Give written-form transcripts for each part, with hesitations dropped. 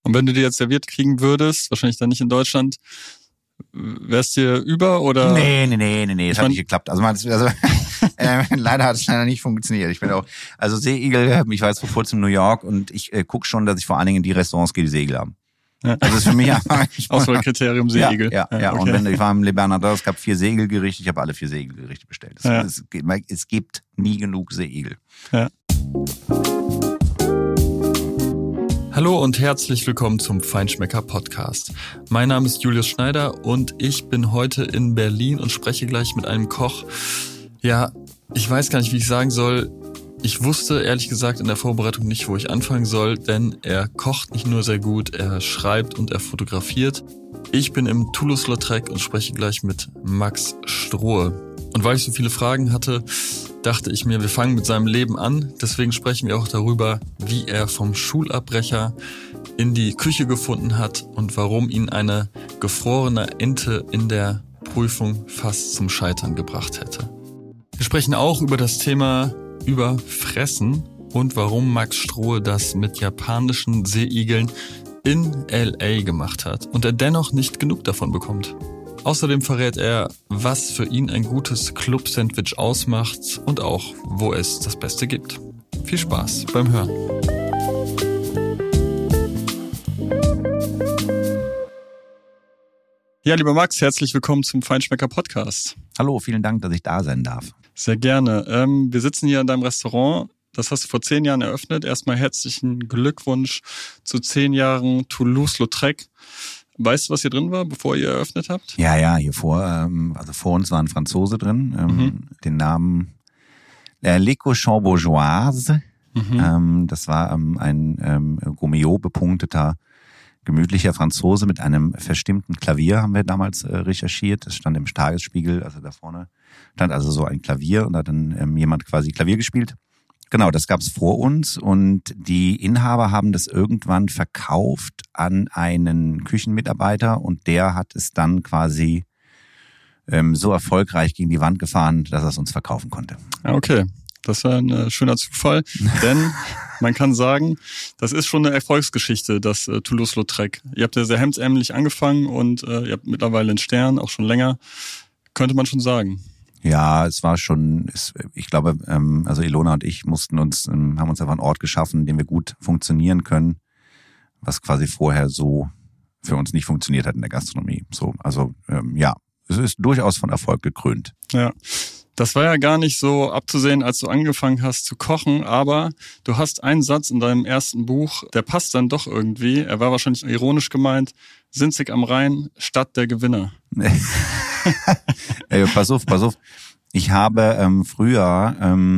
Und wenn du die jetzt serviert kriegen würdest, wahrscheinlich dann nicht in Deutschland, wär's dir über oder? Nee, das hat nicht geklappt. Leider hat es leider nicht funktioniert. Ich bin auch, also Seeigel, ich war jetzt vor kurzem in New York und ich gucke schon, dass ich vor allen Dingen in die Restaurants gehe, die Seeigel haben. Ja. Also das ist für mich Auswahlkriterium Seeigel. Ja. Okay. Und ich war im Le Bernardin, es gab 4 Seeigelgerichte, ich habe alle 4 Seeigelgerichte bestellt. Es gibt nie genug Seeigel. Ja. Hallo und herzlich willkommen zum Feinschmecker Podcast. Mein Name ist Julius Schneider und ich bin heute in Berlin und spreche gleich mit einem Koch. Ja, ich weiß gar nicht, wie ich sagen soll. Ich wusste ehrlich gesagt in der Vorbereitung nicht, wo ich anfangen soll, denn er kocht nicht nur sehr gut, er schreibt und er fotografiert. Ich bin im Toulouse-Lautrec und spreche gleich mit Max Strohe. Und weil ich so viele Fragen hatte, dachte ich mir, wir fangen mit seinem Leben an. Deswegen sprechen wir auch darüber, wie er vom Schulabbrecher in die Küche gefunden hat und warum ihn eine gefrorene Ente in der Prüfung fast zum Scheitern gebracht hätte. Wir sprechen auch über das Thema Überfressen und warum Max Strohe das mit japanischen Seeigeln in L.A. gemacht hat und er dennoch nicht genug davon bekommt. Außerdem verrät er, was für ihn ein gutes Club-Sandwich ausmacht und auch, wo es das Beste gibt. Viel Spaß beim Hören. Ja, lieber Max, herzlich willkommen zum Feinschmecker Podcast. Hallo, vielen Dank, dass ich da sein darf. Sehr gerne. Wir sitzen hier in deinem Restaurant. Das hast du vor 10 Jahren eröffnet. Erstmal herzlichen Glückwunsch zu 10 Jahren Toulouse-Lautrec. Weißt du, was hier drin war, bevor ihr eröffnet habt? Ja, hier vor uns war ein Franzose drin, den Namen Le Cochon Bourgeoise. Das war ein Gourmillot bepunkteter, gemütlicher Franzose mit einem verstimmten Klavier, haben wir damals recherchiert. Das stand im Tagesspiegel, also da vorne stand also so ein Klavier und da hat dann jemand quasi Klavier gespielt. Genau, das gab's vor uns und die Inhaber haben das irgendwann verkauft an einen Küchenmitarbeiter und der hat es dann quasi so erfolgreich gegen die Wand gefahren, dass er es uns verkaufen konnte. Okay, das war ein schöner Zufall, denn man kann sagen, das ist schon eine Erfolgsgeschichte, das Toulouse-Lautrec. Ihr habt ja sehr hemdsärmelig angefangen und ihr habt mittlerweile einen Stern, auch schon länger, könnte man schon sagen. Ja, es war schon, ich glaube, also Ilona und ich haben uns einfach einen Ort geschaffen, in dem wir gut funktionieren können, was quasi vorher so für uns nicht funktioniert hat in der Gastronomie. So, also ja, es ist durchaus von Erfolg gekrönt. Ja, das war ja gar nicht so abzusehen, als du angefangen hast zu kochen, aber du hast einen Satz in deinem ersten Buch, der passt dann doch irgendwie, er war wahrscheinlich ironisch gemeint, Sinzig am Rhein, Stadt der Gewinner. Pass auf. Ich habe früher,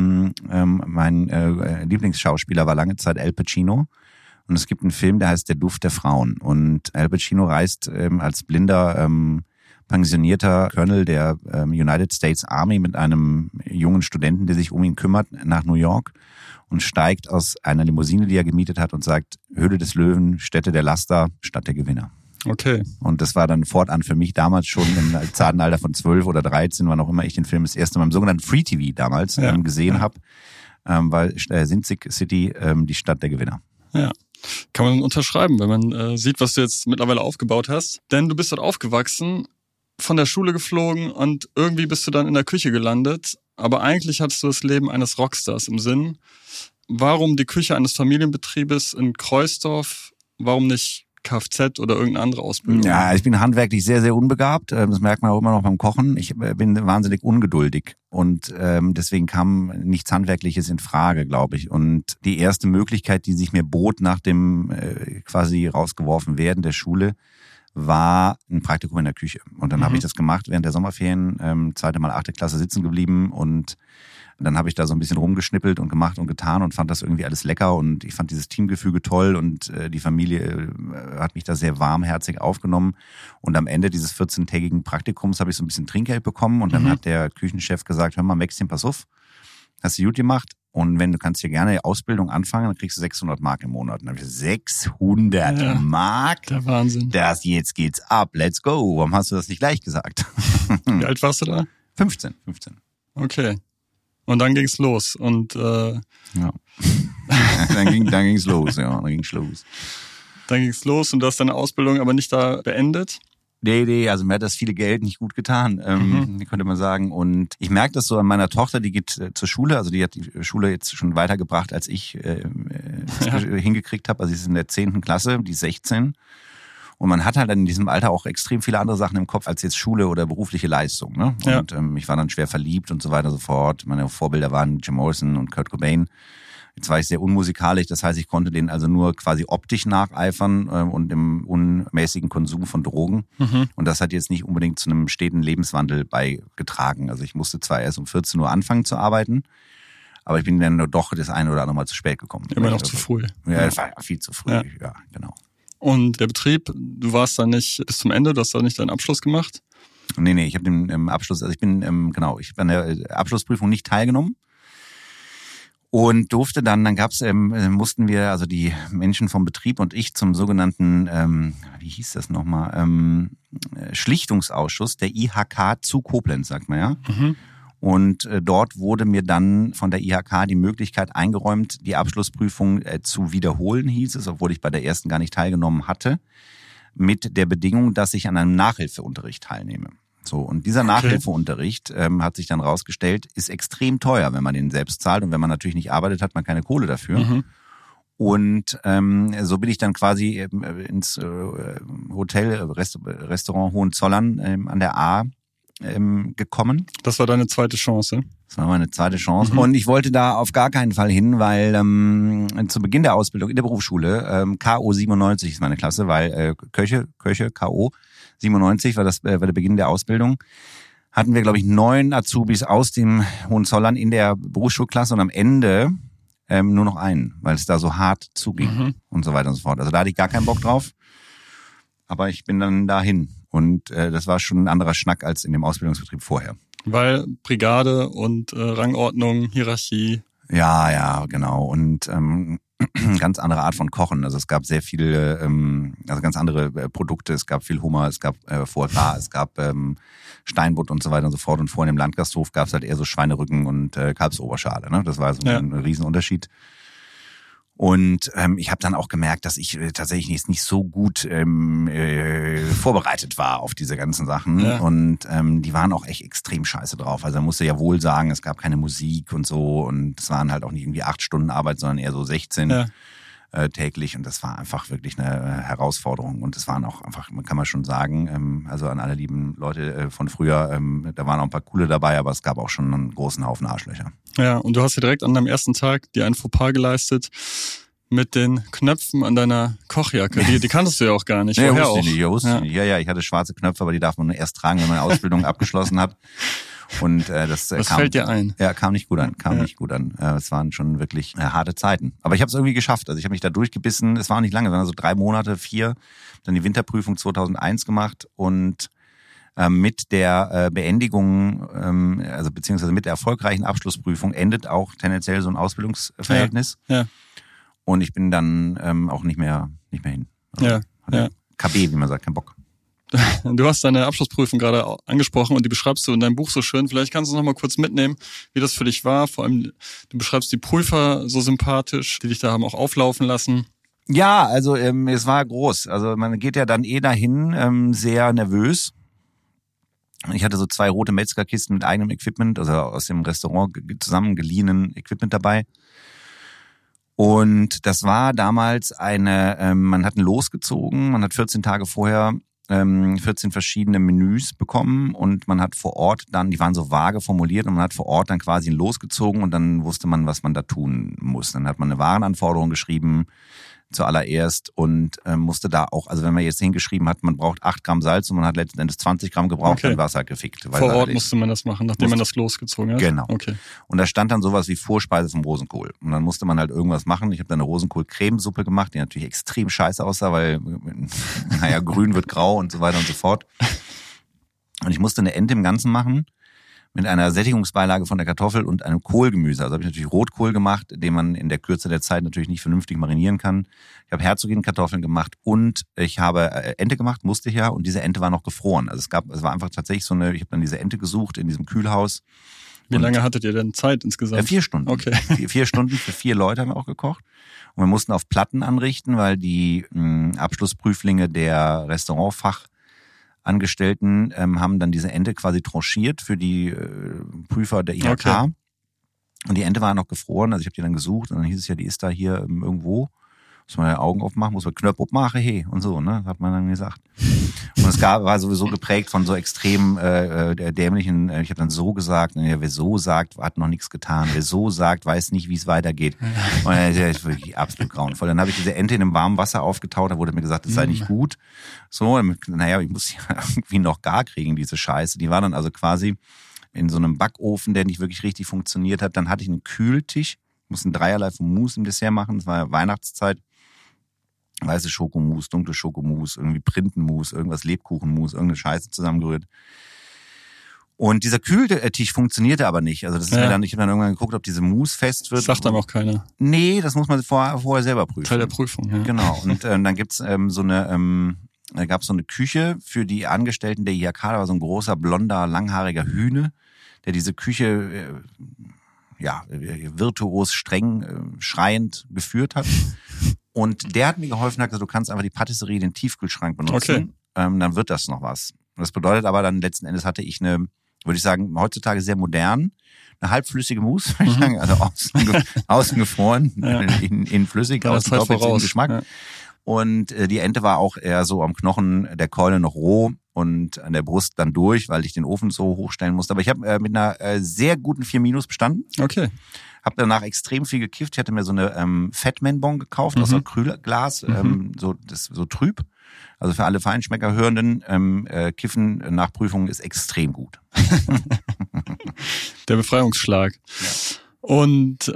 mein Lieblingsschauspieler war lange Zeit Al Pacino. Und es gibt einen Film, der heißt Der Duft der Frauen. Und Al Pacino reist als blinder, pensionierter Colonel der United States Army mit einem jungen Studenten, der sich um ihn kümmert, nach New York und steigt aus einer Limousine, die er gemietet hat und sagt, Höhle des Löwen, Stätte der Laster, Stadt der Gewinner. Okay. Und das war dann fortan für mich damals schon im zarten Alter von 12 oder 13, wann auch immer ich den Film das erste Mal im sogenannten Free TV damals gesehen habe, weil Sinzig City die Stadt der Gewinner. Ja, kann man unterschreiben, wenn man sieht, was du jetzt mittlerweile aufgebaut hast. Denn du bist dort aufgewachsen, von der Schule geflogen und irgendwie bist du dann in der Küche gelandet. Aber eigentlich hattest du das Leben eines Rockstars im Sinn. Warum die Küche eines Familienbetriebes in Kreuzdorf? Warum nicht Kfz oder irgendeine andere Ausbildung? Ja, ich bin handwerklich sehr, sehr unbegabt. Das merkt man auch immer noch beim Kochen. Ich bin wahnsinnig ungeduldig und deswegen kam nichts Handwerkliches in Frage, glaube ich. Und die erste Möglichkeit, die sich mir bot nach dem quasi rausgeworfen werden der Schule, war ein Praktikum in der Küche. Und dann habe ich das gemacht während der Sommerferien, zweite Mal 8. Klasse sitzen geblieben und dann habe ich da so ein bisschen rumgeschnippelt und gemacht und getan und fand das irgendwie alles lecker und ich fand dieses Teamgefüge toll und die Familie hat mich da sehr warmherzig aufgenommen und am Ende dieses 14-tägigen Praktikums habe ich so ein bisschen Trinkgeld bekommen und dann hat der Küchenchef gesagt, hör mal Maxchen, pass auf, hast du gut gemacht und wenn du kannst hier gerne Ausbildung anfangen, dann kriegst du 600 Mark im Monat. Und dann habe ich gesagt, 600 Mark? Der Wahnsinn. Jetzt geht's ab, let's go. Warum hast du das nicht gleich gesagt? Wie alt warst du da? 15. Okay. Und dann ging's los und ja. Dann ging's los, ja, dann ging's los. Dann ging's los und du hast deine Ausbildung aber nicht da beendet? Nee, also mir hat das viele Geld nicht gut getan, könnte man sagen. Und ich merke das so an meiner Tochter, die geht zur Schule, also die hat die Schule jetzt schon weitergebracht, als ich hingekriegt habe. Also sie ist in der 10. Klasse, die ist 16. Und man hat halt in diesem Alter auch extrem viele andere Sachen im Kopf als jetzt Schule oder berufliche Leistung. Ne? Ja. Und ich war dann schwer verliebt und so weiter und so fort. Meine Vorbilder waren Jim Morrison und Kurt Cobain. Jetzt war ich sehr unmusikalisch, das heißt, ich konnte denen also nur quasi optisch nacheifern und im unmäßigen Konsum von Drogen. Und das hat jetzt nicht unbedingt zu einem steten Lebenswandel beigetragen. Also ich musste zwar erst um 14 Uhr anfangen zu arbeiten, aber ich bin dann doch das eine oder andere Mal zu spät gekommen. Immer noch zu früh. Ja, das war viel zu früh, ja genau. Und der Betrieb, du warst da nicht bis zum Ende, du hast da nicht deinen Abschluss gemacht? Nee, ich habe den Abschluss, also ich habe an der Abschlussprüfung nicht teilgenommen. Und durfte dann gab's, mussten wir, also die Menschen vom Betrieb und ich zum sogenannten, wie hieß das nochmal, Schlichtungsausschuss der IHK zu Koblenz, sagt man ja. Und dort wurde mir dann von der IHK die Möglichkeit eingeräumt, die Abschlussprüfung zu wiederholen, hieß es, obwohl ich bei der ersten gar nicht teilgenommen hatte, mit der Bedingung, dass ich an einem Nachhilfeunterricht teilnehme. So, und dieser Nachhilfeunterricht hat sich dann rausgestellt, ist extrem teuer, wenn man den selbst zahlt. Und wenn man natürlich nicht arbeitet, hat man keine Kohle dafür. Und so bin ich dann quasi ins Restaurant Hohenzollern an der A gekommen. Das war deine zweite Chance? Das war meine zweite Chance. Und ich wollte da auf gar keinen Fall hin, weil zu Beginn der Ausbildung in der Berufsschule, KO 97 ist meine Klasse, weil Köche, KO 97 war der Beginn der Ausbildung, hatten wir, glaube ich, 9 Azubis aus dem Hohenzollern in der Berufsschulklasse und am Ende nur noch einen, weil es da so hart zuging und so weiter und so fort. Also da hatte ich gar keinen Bock drauf, aber ich bin dann dahin und das war schon ein anderer Schnack als in dem Ausbildungsbetrieb vorher. Weil Brigade und Rangordnung, Hierarchie. Ja, genau. Und ganz andere Art von Kochen. Also es gab sehr viele, also ganz andere Produkte. Es gab viel Hummer, es gab Foie Gras, es gab Steinbutt und so weiter und so fort. Und vorhin im Landgasthof gab es halt eher so Schweinerücken und Kalbsoberschale. Ne? Das war so ein Riesenunterschied. Und ich habe dann auch gemerkt, dass ich tatsächlich nicht so gut vorbereitet war auf diese ganzen Sachen. Ja. Und die waren auch echt extrem scheiße drauf. Also man musste ja wohl sagen, es gab keine Musik und so. Und es waren halt auch nicht irgendwie 8 Stunden Arbeit, sondern eher so 16 täglich. Und das war einfach wirklich eine Herausforderung. Und es waren auch einfach, kann man schon sagen, also an alle lieben Leute von früher, da waren auch ein paar coole dabei, aber es gab auch schon einen großen Haufen Arschlöcher. Ja, und du hast ja direkt an deinem ersten Tag dir einen Fauxpas geleistet mit den Knöpfen an deiner Kochjacke. Die kanntest du ja auch gar nicht. Nee, wusste ich nicht. Ja, ich hatte schwarze Knöpfe, aber die darf man nur erst tragen, wenn man eine Ausbildung abgeschlossen hat. Und das fällt dir ein? Ja, kam nicht gut an. Es waren schon wirklich harte Zeiten. Aber ich habe es irgendwie geschafft. Also ich habe mich da durchgebissen. Es war auch nicht lange, sondern so 3 Monate, 4. Dann die Winterprüfung 2001 gemacht und mit der Beendigung, also beziehungsweise mit der erfolgreichen Abschlussprüfung endet auch tendenziell so ein Ausbildungsverhältnis. Ja. Und ich bin dann auch nicht mehr hin. Also, KB, wie man sagt, kein Bock. Du hast deine Abschlussprüfung gerade angesprochen und die beschreibst du in deinem Buch so schön. Vielleicht kannst du noch mal kurz mitnehmen, wie das für dich war. Vor allem, du beschreibst die Prüfer so sympathisch, die dich da haben auch auflaufen lassen. Ja, also es war groß. Also man geht ja dann dahin sehr nervös. Ich hatte so 2 rote Metzgerkisten mit eigenem Equipment, also aus dem Restaurant zusammengeliehenen Equipment dabei. Und das war damals man hat ein Los gezogen, man hat 14 Tage vorher 14 verschiedene Menüs bekommen und man hat vor Ort dann, die waren so vage formuliert und man hat vor Ort dann quasi ein Los gezogen und dann wusste man, was man da tun muss. Dann hat man eine Warenanforderung geschrieben zuallererst und musste da auch, also wenn man jetzt hingeschrieben hat, man braucht 8 Gramm Salz und man hat letzten Endes 20 Gramm gebraucht, dann war es halt gefickt. Vor Ort musste man das machen, nachdem man das losgezogen hat? Genau. Okay. Und da stand dann sowas wie Vorspeise vom Rosenkohl. Und dann musste man halt irgendwas machen. Ich habe dann eine Rosenkohl-Cremesuppe gemacht, die natürlich extrem scheiße aussah, weil, grün wird grau und so weiter und so fort. Und ich musste eine Ente im Ganzen machen mit einer Sättigungsbeilage von der Kartoffel und einem Kohlgemüse. Also habe ich natürlich Rotkohl gemacht, den man in der Kürze der Zeit natürlich nicht vernünftig marinieren kann. Ich habe Herzogin-Kartoffeln gemacht und ich habe Ente gemacht, musste ich ja, und diese Ente war noch gefroren. Also es war einfach tatsächlich ich habe dann diese Ente gesucht in diesem Kühlhaus Wie lange hattet ihr denn Zeit insgesamt? 4 Stunden. Okay. 4 Stunden für 4 Leute haben wir auch gekocht. Und wir mussten auf Platten anrichten, weil die Abschlussprüflinge der Restaurantfachangestellten haben dann diese Ente quasi tranchiert für die Prüfer der IHK. Okay. Und die Ente war noch gefroren, also ich habe die dann gesucht und dann hieß es ja, die ist da hier irgendwo. Muss man ja Augen aufmachen, muss man Knöpfe aufmachen, hey, und so, ne, hat man dann gesagt. Und es war sowieso geprägt von so extrem dämlichen, ich habe dann so gesagt, wer so sagt, hat noch nichts getan, wer so sagt, weiß nicht, wie es weitergeht. Und das ist wirklich absolut grauenvoll. Dann habe ich diese Ente in einem warmen Wasser aufgetaut, da wurde mir gesagt, das sei nicht gut. So, naja, ich muss ja irgendwie noch gar kriegen, diese Scheiße. Die war dann also quasi in so einem Backofen, der nicht wirklich richtig funktioniert hat. Dann hatte ich einen Kühltisch, musste dreierlei von Mousse im Dessert machen, es war ja Weihnachtszeit. Weiße Schokomousse, dunkle Schokomousse, irgendwie Printenmousse, irgendwas Lebkuchenmousse, irgendeine Scheiße zusammengerührt. Und dieser Kühltisch funktionierte aber nicht. Also das ist mir dann, ich habe dann irgendwann geguckt, ob diese Mousse fest wird. Das sagt dann auch keiner. Nee, das muss man vorher selber prüfen. Teil der Prüfung, ja. Genau. Und dann gibt's da gab's so eine Küche für die Angestellten der IHK, da war so ein großer, blonder, langhaariger Hühne, der diese Küche virtuos, streng, schreiend geführt hat. Und der hat mir geholfen, hat gesagt, du kannst einfach die Patisserie, den Tiefkühlschrank benutzen. Okay. Dann wird das noch was. Das bedeutet aber dann letzten Endes hatte ich würde ich sagen, heutzutage sehr modern, eine halbflüssige Mousse, würde ich sagen, also außen gefroren, innen flüssig, außen doppelten Geschmack. Ja. Und die Ente war auch eher so am Knochen der Keule noch roh und an der Brust dann durch, weil ich den Ofen so hochstellen musste. Aber ich habe mit einer sehr guten 4- bestanden. Okay. Habe danach extrem viel gekifft. Ich hatte mir so eine Fatman-Bon gekauft aus Acrylglas, so trüb. Also für alle Feinschmecker-Hörenden, Kiffen nach Prüfung ist extrem gut. Der Befreiungsschlag. Ja. Und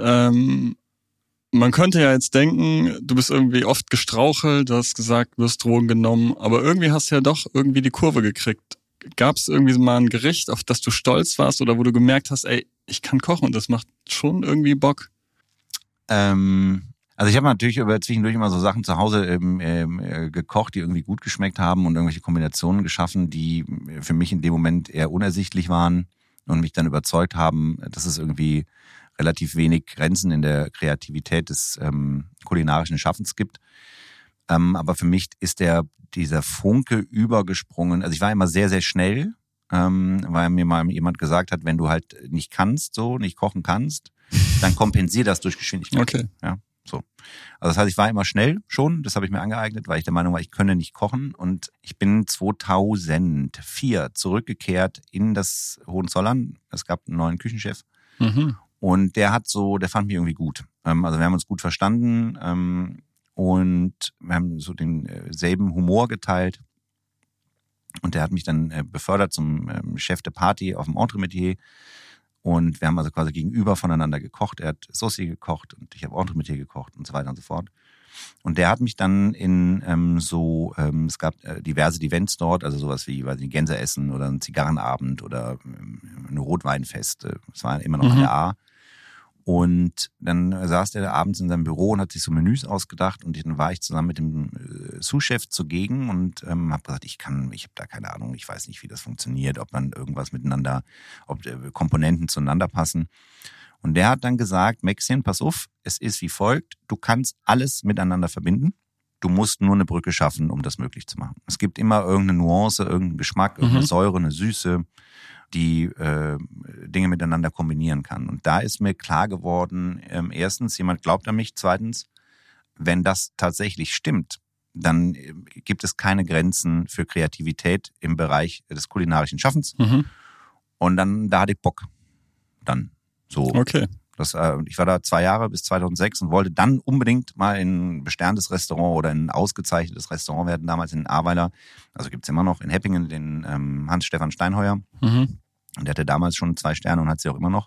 man könnte ja jetzt denken, du bist irgendwie oft gestrauchelt, du hast gesagt, du wirst Drogen genommen, aber irgendwie hast du ja doch irgendwie die Kurve gekriegt. Gab es irgendwie mal ein Gericht, auf das du stolz warst oder wo du gemerkt hast, ey, ich kann kochen und das macht schon irgendwie Bock? Also ich habe natürlich zwischendurch immer so Sachen zu Hause gekocht, die irgendwie gut geschmeckt haben und irgendwelche Kombinationen geschaffen, die für mich in dem Moment eher unersichtlich waren und mich dann überzeugt haben, dass es irgendwie relativ wenig Grenzen in der Kreativität des kulinarischen Schaffens gibt. Aber für mich ist dieser Funke übergesprungen. Also ich war immer sehr, sehr schnell, weil mir mal jemand gesagt hat, wenn du halt nicht kochen kannst, dann kompensier das durch Geschwindigkeit. Okay. Ja, so. Also das heißt, ich war immer schnell schon, das habe ich mir angeeignet, weil ich der Meinung war, ich könne nicht kochen. Und ich bin 2004 zurückgekehrt in das Hohenzollern. Es gab einen neuen Küchenchef. Mhm. Und der fand mich irgendwie gut. Also wir haben uns gut verstanden und wir haben so denselben Humor geteilt. Und der hat mich dann befördert zum Chef de Partie auf dem Entremetier. Und wir haben also quasi gegenüber voneinander gekocht. Er hat Saucy gekocht und ich habe Entremetier gekocht und so weiter und so fort. Und der hat mich dann es gab diverse Events dort, also sowas wie Gänse essen oder ein Zigarrenabend oder ein Rotweinfest. Das war immer noch an der A. Und dann saß der abends in seinem Büro und hat sich so Menüs ausgedacht und dann war ich zusammen mit dem Sous-Chef zugegen und habe gesagt, ich habe da keine Ahnung, ich weiß nicht, wie das funktioniert, ob man irgendwas miteinander, ob Komponenten zueinander passen. Und der hat dann gesagt, Maxchen, pass auf, es ist wie folgt, du kannst alles miteinander verbinden, du musst nur eine Brücke schaffen, um das möglich zu machen. Es gibt immer irgendeine Nuance, irgendeinen Geschmack, irgendeine Säure, eine Süße, die Dinge miteinander kombinieren kann. Und da ist mir klar geworden, erstens, jemand glaubt an mich, zweitens, wenn das tatsächlich stimmt, dann gibt es keine Grenzen für Kreativität im Bereich des kulinarischen Schaffens. Und dann, da hatte ich Bock. Dann so. Okay. Ich war da 2 Jahre bis 2006 und wollte dann unbedingt mal in ein besterntes Restaurant oder in ein ausgezeichnetes Restaurant werden, damals in Ahrweiler. Also gibt's immer noch in Heppingen den Hans-Stefan Steinheuer. Und der hatte damals schon 2 Sterne und hat sie auch immer noch.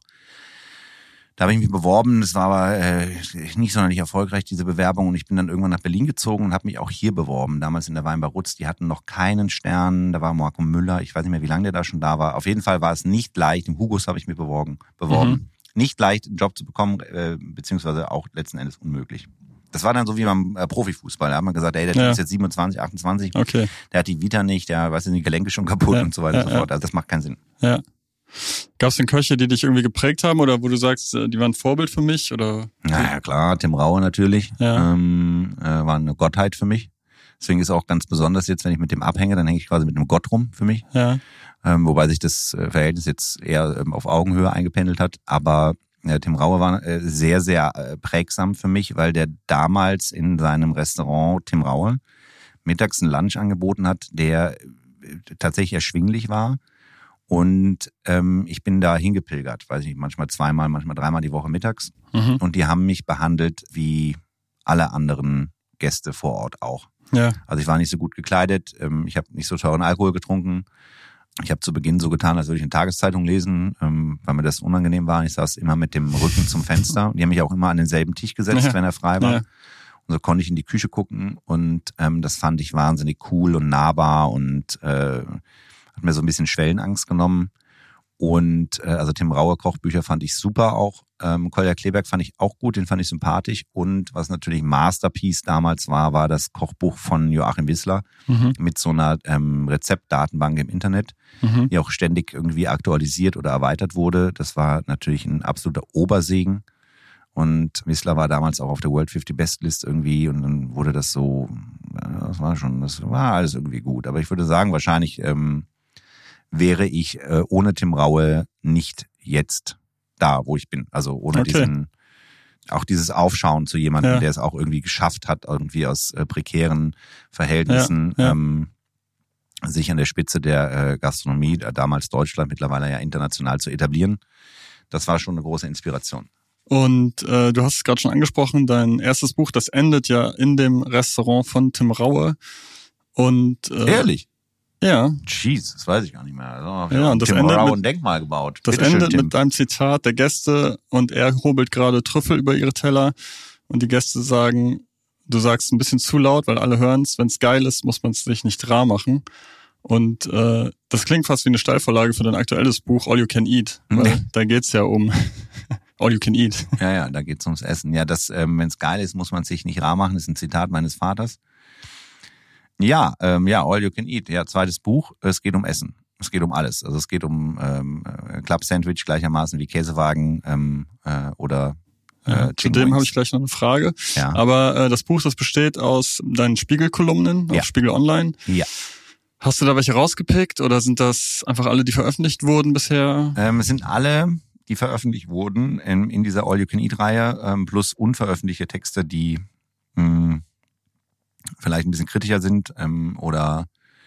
Da habe ich mich beworben, das war aber nicht sonderlich erfolgreich, diese Bewerbung. Und ich bin dann irgendwann nach Berlin gezogen und habe mich auch hier beworben, damals in der Weinbar Rutz. Die hatten noch keinen Stern, da war Marco Müller, ich weiß nicht mehr, wie lange der da schon da war. Auf jeden Fall war es nicht leicht, im Hugos habe ich mich beworben. Nicht leicht, einen Job zu bekommen, beziehungsweise auch letzten Endes unmöglich. Das war dann so wie beim Profifußball. Da hat man gesagt, ey, der ist jetzt 27, 28, okay. Der hat die Vita nicht, der, die Gelenke schon kaputt und so weiter und so fort. Also das macht keinen Sinn. Ja. Gab es denn Köche, die dich irgendwie geprägt haben oder wo du sagst, die waren ein Vorbild für mich? Oder? Naja, klar, Tim Raue natürlich. Ja. War eine Gottheit für mich. Deswegen ist auch ganz besonders jetzt, wenn ich mit dem abhänge, dann hänge ich quasi mit einem Gott rum für mich. Ja. Wobei sich das Verhältnis jetzt eher auf Augenhöhe eingependelt hat. Aber Tim Raue war sehr, sehr prägsam für mich, weil der damals in seinem Restaurant Tim Raue mittags einen Lunch angeboten hat, der tatsächlich erschwinglich war. Und ich bin da hingepilgert, weiß ich nicht, manchmal zweimal, manchmal dreimal die Woche mittags. Mhm. Und die haben mich behandelt wie alle anderen Gäste vor Ort auch. Ja. Also ich war nicht so gut gekleidet, ich habe nicht so teuren Alkohol getrunken. Ich habe zu Beginn so getan, als würde ich eine Tageszeitung lesen, weil mir das unangenehm war. Ich saß immer mit dem Rücken zum Fenster. Und die haben mich auch immer an denselben Tisch gesetzt, wenn er frei war. Ja. Und so konnte ich in die Küche gucken. Und das fand ich wahnsinnig cool und nahbar und hat mir so ein bisschen Schwellenangst genommen. Und also Tim Raue Kochbücher fand ich super auch. Kolja Kleberg fand ich auch gut, den fand ich sympathisch. Und was natürlich Masterpiece damals war das Kochbuch von Joachim Wissler mit so einer Rezeptdatenbank im Internet, die auch ständig irgendwie aktualisiert oder erweitert wurde. Das war natürlich ein absoluter Obersegen. Und Wissler war damals auch auf der World 50 Best List irgendwie und dann wurde das so, das war alles irgendwie gut. Aber ich würde sagen, wahrscheinlich wäre ich ohne Tim Raue nicht jetzt da, wo ich bin. Also ohne dieses Aufschauen zu jemandem, der es auch irgendwie geschafft hat, irgendwie aus prekären Verhältnissen sich an der Spitze der Gastronomie, damals Deutschland, mittlerweile ja international zu etablieren. Das war schon eine große Inspiration. Und du hast es gerade schon angesprochen, dein erstes Buch, das endet ja in dem Restaurant von Tim Raue. Und ehrlich? Ja. Jeez, das weiß ich gar nicht mehr. Also, ja, und das Tim endet Raue ein Denkmal gebaut. Das endet mit deinem Zitat der Gäste und er hobelt gerade Trüffel über ihre Teller und die Gäste sagen, du sagst ein bisschen zu laut, weil alle hören es, wenn es geil ist, muss man es sich nicht rar machen. Und das klingt fast wie eine Steilvorlage für dein aktuelles Buch All You Can Eat, weil da geht's ja um All You Can Eat. Ja, da geht's ums Essen. Ja, das, wenn es geil ist, muss man es sich nicht rar machen, das ist ein Zitat meines Vaters. Ja, All You Can Eat, ja, zweites Buch, es geht um Essen. Es geht um alles. Also es geht um Club Sandwich gleichermaßen wie Käsewagen oder zu dem habe ich gleich noch eine Frage. Ja. Aber das Buch, das besteht aus deinen Spiegel-Kolumnen auf Spiegel Online. Ja. Hast du da welche rausgepickt oder sind das einfach alle, die veröffentlicht wurden bisher? Es sind alle, die veröffentlicht wurden in dieser All You Can Eat-Reihe, plus unveröffentlichte Texte, die vielleicht ein bisschen kritischer sind oder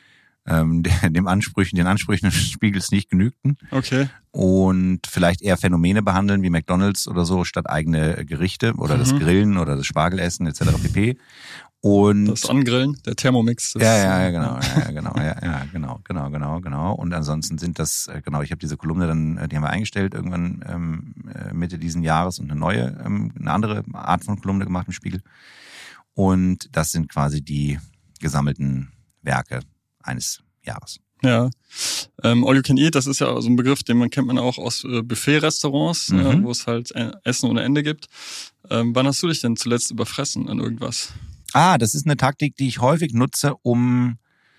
den Ansprüchen des Spiegels nicht genügten. Okay. Und vielleicht eher Phänomene behandeln wie McDonald's oder so statt eigene Gerichte oder das Grillen oder das Spargelessen etc. pp. Und das Angrillen, der Thermomix. Genau. Und ansonsten sind das, ich habe diese Kolumne dann, die haben wir eingestellt irgendwann Mitte diesen Jahres und eine andere Art von Kolumne gemacht im Spiegel. Und das sind quasi die gesammelten Werke eines Jahres. Ja, All You Can Eat, das ist ja so ein Begriff, den kennt man auch aus Buffet-Restaurants, wo es halt Essen ohne Ende gibt. Wann hast du dich denn zuletzt überfressen an irgendwas? Das ist eine Taktik, die ich häufig nutze, um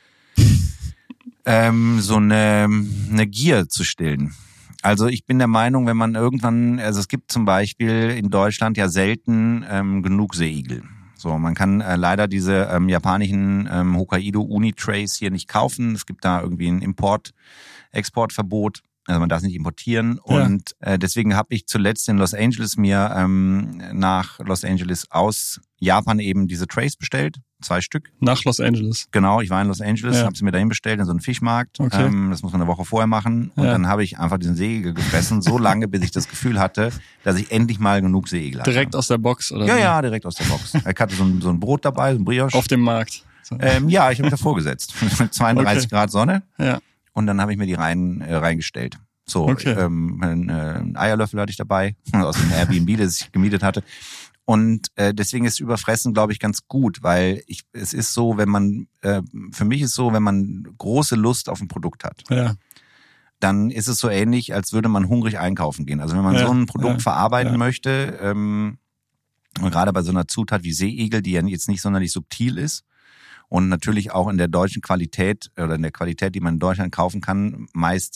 so eine Gier zu stillen. Also ich bin der Meinung, wenn man irgendwann, also es gibt zum Beispiel in Deutschland ja selten genug Seeigel. So, man kann leider diese japanischen Hokkaido Uni-Trays hier nicht kaufen. Es gibt da irgendwie ein Exportverbot. Also man darf es nicht importieren. Ja. Und deswegen habe ich zuletzt in Los Angeles mir nach Los Angeles aus Japan eben diese Trays bestellt. 2 Stück. Nach Los Angeles? Genau, ich war in Los Angeles, habe sie mir dahin bestellt, in so einen Fischmarkt. Okay. Das muss man eine Woche vorher machen. Und dann habe ich einfach diesen Seeigel gefressen, so lange, bis ich das Gefühl hatte, dass ich endlich mal genug Seeigel hatte. Direkt aus der Box, oder? Ja, direkt aus der Box. Ich hatte so ein Brot dabei, so ein Brioche. Auf dem Markt? So. Ja, ich habe mich davor gesetzt. Mit 32 Grad Sonne. Ja. Und dann habe ich mir die reingestellt. So, einen Eierlöffel hatte ich dabei, aus dem Airbnb, das ich gemietet hatte. Und deswegen ist Überfressen, glaube ich, ganz gut, weil es ist so, wenn man, für mich ist so, wenn man große Lust auf ein Produkt hat, dann ist es so ähnlich, als würde man hungrig einkaufen gehen. Also wenn man so ein Produkt verarbeiten möchte, und gerade bei so einer Zutat wie Seeigel, die ja jetzt nicht sonderlich subtil ist und natürlich auch in der deutschen Qualität oder in der Qualität, die man in Deutschland kaufen kann, meist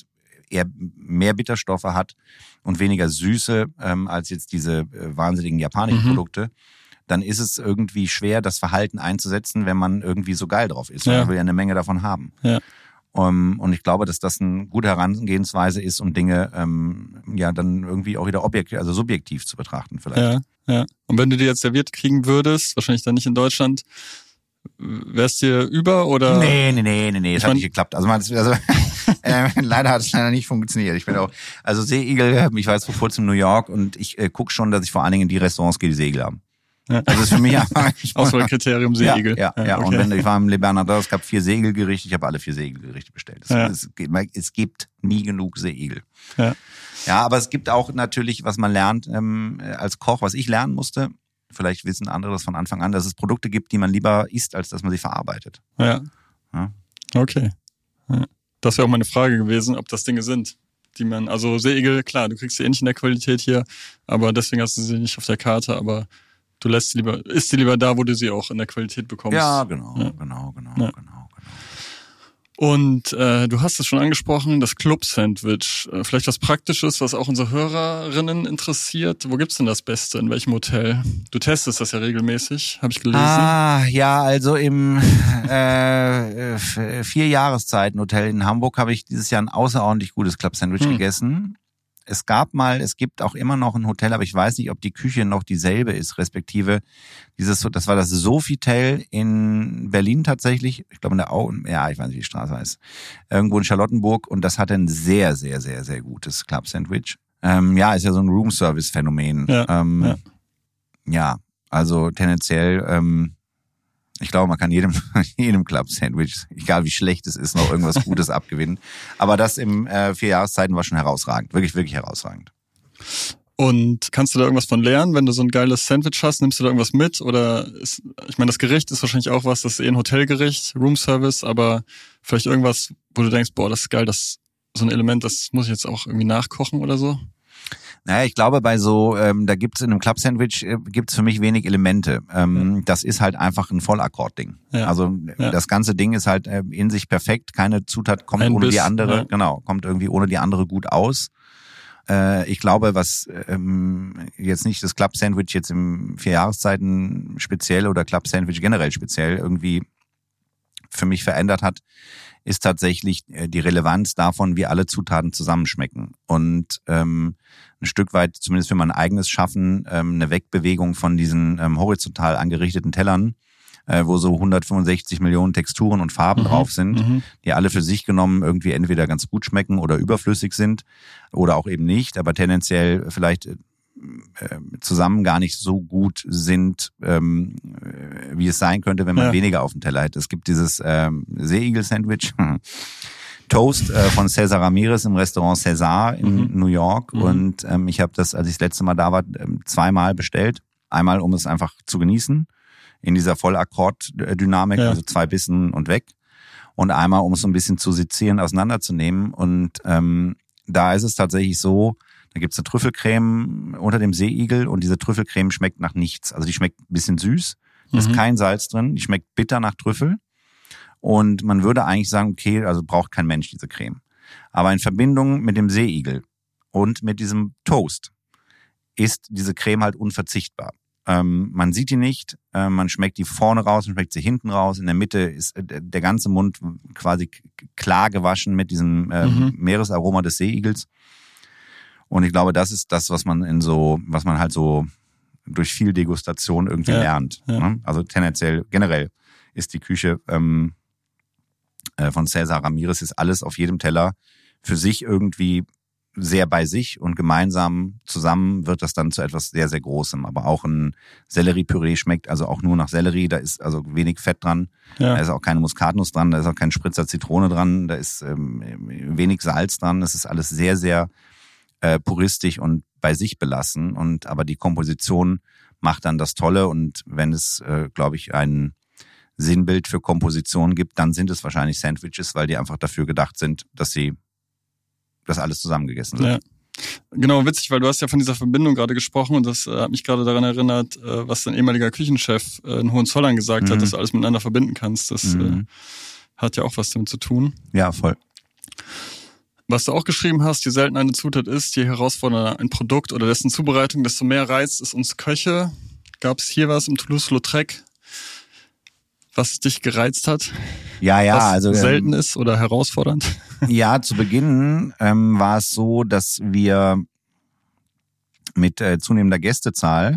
eher mehr Bitterstoffe hat und weniger Süße als jetzt diese wahnsinnigen japanischen Produkte, dann ist es irgendwie schwer, das Verhalten einzusetzen, wenn man irgendwie so geil drauf ist. Man will ja eine Menge davon haben. Ja. Und ich glaube, dass das eine gute Herangehensweise ist, um Dinge dann irgendwie auch wieder subjektiv zu betrachten vielleicht. Ja. Und wenn du die jetzt serviert kriegen würdest, wahrscheinlich dann nicht in Deutschland, wär's dir über oder? Nee, das hat nicht geklappt. Leider hat es nicht funktioniert. Ich bin auch, Seeigel, ich war jetzt vor kurzem in New York und ich gucke schon, dass ich vor allen Dingen in die Restaurants gehe, die Seeigel haben. Ja. Das ist für mich einfach Auswahlkriterium Seeigel. Ja. Okay. Und ich war im Le Bernardin, es gab 4 Seegelgerichte, ich habe alle 4 Seegelgerichte bestellt. Es gibt nie genug Seeigel. Ja, aber es gibt auch natürlich, was man lernt als Koch, was ich lernen musste, vielleicht wissen andere das von Anfang an, dass es Produkte gibt, die man lieber isst, als dass man sie verarbeitet. Ja. Okay. Ja. Das wäre auch meine Frage gewesen, ob das Dinge sind, die man, also Seeigel, klar, du kriegst sie nicht in der Qualität hier, aber deswegen hast du sie nicht auf der Karte, aber du isst sie lieber da, wo du sie auch in der Qualität bekommst. Ja, genau. Und du hast es schon angesprochen, das Club-Sandwich. Vielleicht was Praktisches, was auch unsere Hörerinnen interessiert. Wo gibt's denn das Beste? In welchem Hotel? Du testest das ja regelmäßig, habe ich gelesen. Ja, also im 4 Jahreszeiten-Hotel in Hamburg habe ich dieses Jahr ein außerordentlich gutes Club-Sandwich gegessen. Es gibt auch immer noch ein Hotel, aber ich weiß nicht, ob die Küche noch dieselbe ist, respektive das war das Sofitel in Berlin tatsächlich, ich glaube ich weiß nicht, wie die Straße heißt, irgendwo in Charlottenburg, und das hatte ein sehr, sehr, sehr, sehr gutes Club-Sandwich. Ist ja so ein Room-Service-Phänomen. Ja, also tendenziell, ich glaube, man kann jedem Club-Sandwich, egal wie schlecht es ist, noch irgendwas Gutes abgewinnen. Aber das im 4 Jahreszeiten war schon herausragend. Wirklich, wirklich herausragend. Und kannst du da irgendwas von lernen, wenn du so ein geiles Sandwich hast? Nimmst du da irgendwas mit? Oder ich meine, das Gericht ist wahrscheinlich auch was, das ist ein Hotelgericht, Room-Service, aber vielleicht irgendwas, wo du denkst, boah, das ist geil, das so ein Element, das muss ich jetzt auch irgendwie nachkochen oder so? Naja, ich glaube, bei da gibt's in einem Club-Sandwich gibt's für mich wenig Elemente. Das ist halt einfach ein Vollakkord-Ding. Ja. Also das ganze Ding ist halt in sich perfekt. Keine Zutat kommt ohne die andere. Ja. Kommt irgendwie ohne die andere gut aus. Ich glaube, was jetzt nicht das Club-Sandwich jetzt im 4 Jahreszeiten speziell oder Club-Sandwich generell speziell irgendwie für mich verändert hat, ist tatsächlich die Relevanz davon, wie alle Zutaten zusammenschmecken. Und ein Stück weit, zumindest für mein eigenes Schaffen, eine Wegbewegung von diesen horizontal angerichteten Tellern, wo so 165 Millionen Texturen und Farben drauf sind, die alle für sich genommen irgendwie entweder ganz gut schmecken oder überflüssig sind oder auch eben nicht, aber tendenziell vielleicht zusammen gar nicht so gut sind, wie es sein könnte, wenn man weniger auf dem Teller hätte. Es gibt dieses Seeigel-Sandwich, Toast von César Ramirez im Restaurant César in New York. Und ich habe das, als ich das letzte Mal da war, 2-mal bestellt. Einmal, um es einfach zu genießen, in dieser Vollakkord-Dynamik, also 2 Bissen und weg. Und einmal, um es so ein bisschen zu sezieren, auseinanderzunehmen. Und da ist es tatsächlich so, da gibt's eine Trüffelcreme unter dem Seeigel und diese Trüffelcreme schmeckt nach nichts. Also die schmeckt ein bisschen süß, da ist kein Salz drin, die schmeckt bitter nach Trüffel. Und man würde eigentlich sagen, okay, also braucht kein Mensch diese Creme. Aber in Verbindung mit dem Seeigel und mit diesem Toast ist diese Creme halt unverzichtbar. Man sieht die nicht, man schmeckt die vorne raus, man schmeckt sie hinten raus. In der Mitte ist der ganze Mund quasi klar gewaschen mit diesem Meeresaroma des Seeigels. Und ich glaube, das ist das, was man halt so durch viel Degustation irgendwie lernt. Ja. Also tendenziell, generell ist die Küche von César Ramirez ist alles auf jedem Teller für sich irgendwie sehr bei sich und gemeinsam zusammen wird das dann zu etwas sehr, sehr Großem. Aber auch ein Selleriepüree schmeckt also auch nur nach Sellerie, da ist also wenig Fett dran, da ist auch keine Muskatnuss dran, da ist auch kein Spritzer Zitrone dran, da ist wenig Salz dran, das ist alles sehr, sehr puristisch und bei sich belassen. Aber die Komposition macht dann das Tolle. Und wenn es, glaube ich, ein Sinnbild für Komposition gibt, dann sind es wahrscheinlich Sandwiches, weil die einfach dafür gedacht sind, dass alles zusammengegessen wird. Ja. Genau, witzig, weil du hast ja von dieser Verbindung gerade gesprochen und das hat mich gerade daran erinnert, was dein ehemaliger Küchenchef in Hohenzollern gesagt hat, dass du alles miteinander verbinden kannst. Das hat ja auch was damit zu tun. Ja, voll. Was du auch geschrieben hast, je seltener eine Zutat ist, je herausfordernder ein Produkt oder dessen Zubereitung, desto mehr reizt es uns Köche. Gab es hier was im Toulouse-Lautrec, was dich gereizt hat? Ja, was also selten ist oder herausfordernd? Ja, zu Beginn war es so, dass wir mit zunehmender Gästezahl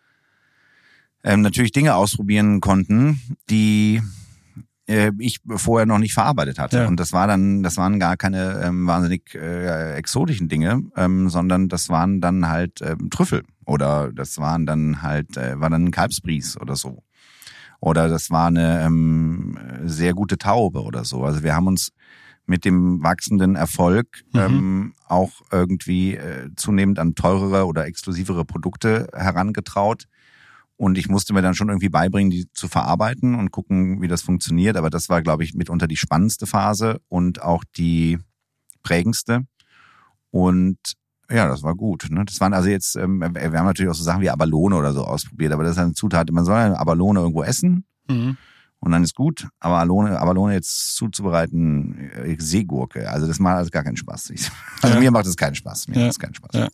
natürlich Dinge ausprobieren konnten, die ich vorher noch nicht verarbeitet hatte. Ja. Und das waren gar keine wahnsinnig exotischen Dinge, sondern das waren dann halt Trüffel oder das waren dann halt war dann ein Kalbsbries oder so. Oder das war eine sehr gute Taube oder so. Also wir haben uns mit dem wachsenden Erfolg auch irgendwie zunehmend an teurere oder exklusivere Produkte herangetraut. Und ich musste mir dann schon irgendwie beibringen, die zu verarbeiten und gucken, wie das funktioniert. Aber das war, glaube ich, mitunter die spannendste Phase und auch die prägendste. Und ja, das war gut. Ne? Das waren also jetzt, wir haben natürlich auch so Sachen wie Abalone oder so ausprobiert. Aber das ist eine Zutat, man soll eine Abalone irgendwo essen und dann ist gut. Aber Abalone jetzt zuzubereiten, Seegurke, also das macht also gar keinen Spaß. Mir macht das keinen Spaß. Mir macht das keinen Spaß. Ja.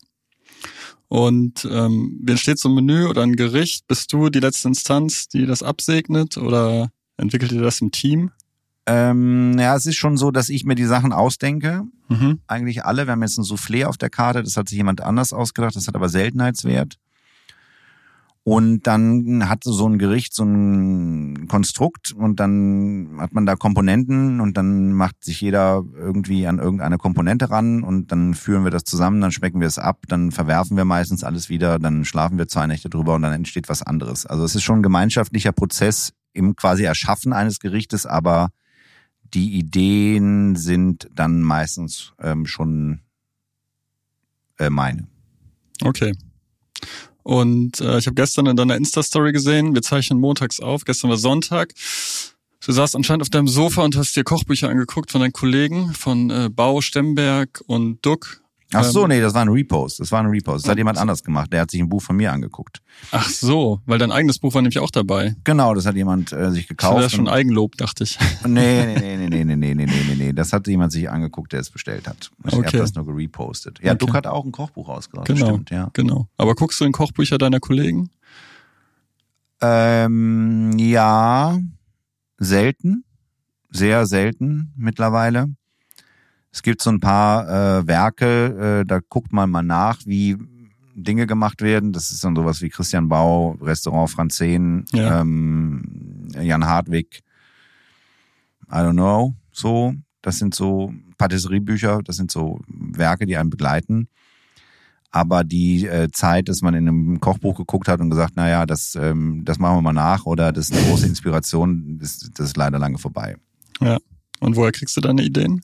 Und wie entsteht so ein Menü oder ein Gericht? Bist du die letzte Instanz, die das absegnet oder entwickelt ihr das im Team? Ja, es ist schon so, dass ich mir die Sachen ausdenke. Eigentlich alle. Wir haben jetzt ein Soufflé auf der Karte, das hat sich jemand anders ausgedacht, das hat aber Seltenheitswert. Und dann hat so ein Gericht so ein Konstrukt und dann hat man da Komponenten und dann macht sich jeder irgendwie an irgendeine Komponente ran und dann führen wir das zusammen, dann schmecken wir es ab, dann verwerfen wir meistens alles wieder, dann schlafen wir 2 Nächte drüber und dann entsteht was anderes. Also es ist schon ein gemeinschaftlicher Prozess im quasi Erschaffen eines Gerichtes, aber die Ideen sind dann meistens schon meine. Okay. Und ich habe gestern in deiner Insta-Story gesehen, wir zeichnen montags auf, gestern war Sonntag. Du saßt anscheinend auf deinem Sofa und hast dir Kochbücher angeguckt von deinen Kollegen, von Bau, Stemberg und Duck. Ach so, nee, das war ein Repost. Das hat jemand anders gemacht. Der hat sich ein Buch von mir angeguckt. Ach so, weil dein eigenes Buch war nämlich auch dabei. Genau, das hat jemand sich gekauft. Das war schon Eigenlob, dachte ich. Nee. Das hat jemand sich angeguckt, der es bestellt hat. Ich habe das nur gerepostet. Ja, okay. Duck hat auch ein Kochbuch rausgebracht. Genau, stimmt, ja. Genau. Aber guckst du in Kochbücher deiner Kollegen? Ja, selten. Sehr selten mittlerweile. Es gibt so ein paar Werke, da guckt man mal nach, wie Dinge gemacht werden. Das ist dann sowas wie Christian Bau, Restaurant Franzen, Jan Hartwig, I don't know, so. Das sind so Patisseriebücher, das sind so Werke, die einen begleiten. Aber die Zeit, dass man in einem Kochbuch geguckt hat und gesagt, naja, das machen wir mal nach oder das ist eine große Inspiration, das ist leider lange vorbei. Ja. Und woher kriegst du deine Ideen?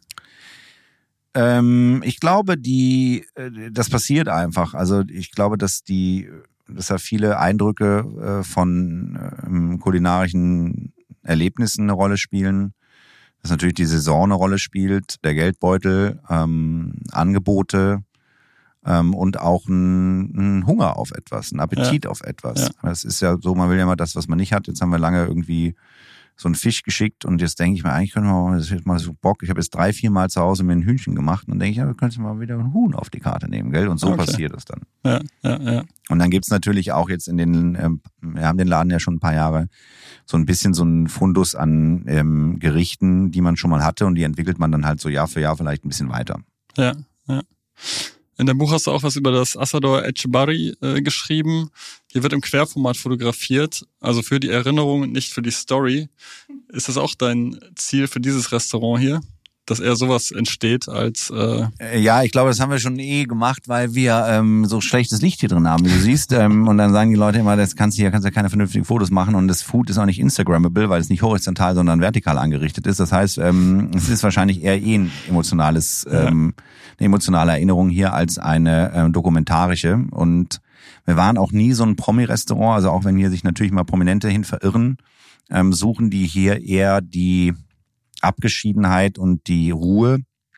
Ich glaube, das passiert einfach. Also ich glaube, dass da viele Eindrücke von kulinarischen Erlebnissen eine Rolle spielen. Dass natürlich die Saison eine Rolle spielt, der Geldbeutel, Angebote und auch ein Hunger auf etwas, ein Appetit auf etwas. Ja. Das ist ja so, man will ja immer das, was man nicht hat. Jetzt haben wir lange irgendwie so einen Fisch geschickt und jetzt denke ich mir, eigentlich können wir das jetzt mal so Bock. Ich habe jetzt 3-4 Mal zu Hause mir ein Hühnchen gemacht und dann denke ich, ja, wir können mal wieder ein Huhn auf die Karte nehmen, gell? Und so passiert es dann. Ja. Und dann gibt's natürlich auch jetzt wir haben den Laden ja schon ein paar Jahre, so ein bisschen so ein Fundus an Gerichten, die man schon mal hatte und die entwickelt man dann halt so Jahr für Jahr vielleicht ein bisschen weiter. Ja. In deinem Buch hast du auch was über das Asador Etxebarri geschrieben. Hier wird im Querformat fotografiert, also für die Erinnerung und nicht für die Story. Ist das auch dein Ziel für dieses Restaurant hier? Dass eher sowas entsteht als... Ja, ich glaube, das haben wir schon gemacht, weil wir so schlechtes Licht hier drin haben, wie du siehst. Und dann sagen die Leute immer, kannst ja keine vernünftigen Fotos machen und das Food ist auch nicht Instagrammable, weil es nicht horizontal, sondern vertikal angerichtet ist. Das heißt, es ist wahrscheinlich eher ein emotionales... eine emotionale Erinnerung hier als eine dokumentarische. Und wir waren auch nie so ein Promi-Restaurant, also auch wenn hier sich natürlich mal Prominente hin verirren, suchen die hier eher die Abgeschiedenheit und die Ruhe